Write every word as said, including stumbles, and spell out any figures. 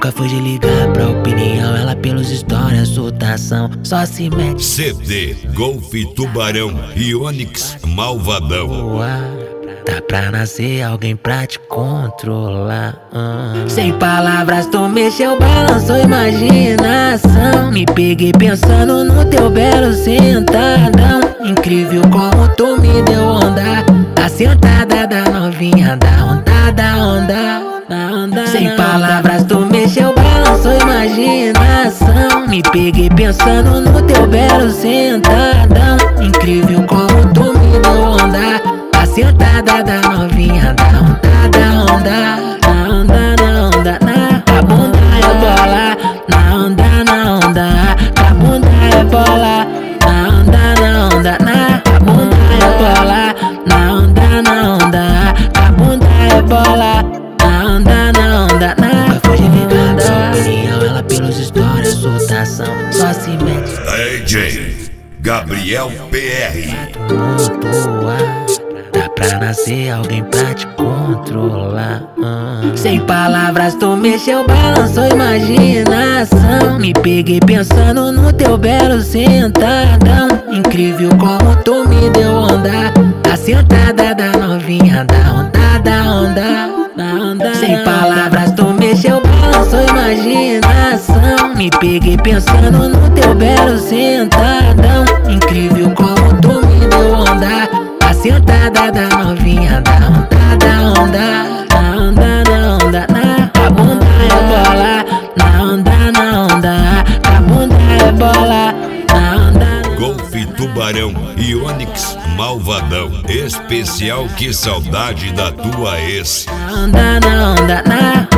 Nunca foi de ligar pra opinião, ela pelos stories, soltação, só se mete. C D, Golf Tubarão e Onix Malvadão. Boa, tá pra nascer alguém pra te controlar. hum. Sem palavras tu mexeu, balançou imaginação. Me peguei pensando no teu belo sentadão. Incrível como tu me deu onda. A sentada da novinha, da onda, da onda. Sem palavras tu mexeu, balançou imaginação. Me peguei pensando no teu belo sentadão. Incrível como tu me deu onda. A sentada da novinha, da onda, da onda. Na onda, na onda, na a bunda é bola. Na onda, na onda, a bunda é bola. Na onda, na onda, na a bunda é bola. Na onda, na onda, a bunda é bola. Na onda, na onda, na nunca foi de ligar sua opinião, ela pelos stories, soltação, só se mete. D J Gabriel P R. Dá pra nascer alguém pra te controlar. hum. Sem palavras tu mexeu, balançou imaginação. Me peguei pensando no teu belo sentadão. Incrível como tu me deu onda. A sentada da novinha, da onda, da onda. Sem palavras tu mexeu, balançou imaginação. Me peguei pensando no teu belo sentadão. Incrível como tu me deu onda. A sentada da novinha, da onda, da onda. Na onda, na onda, na a bunda é bola. Na onda, na onda, a bunda é bola. Na onda, Golf Tubarão e Onix Malvadão. Especial Que Saudade da Tua Ex. na onda, na onda, na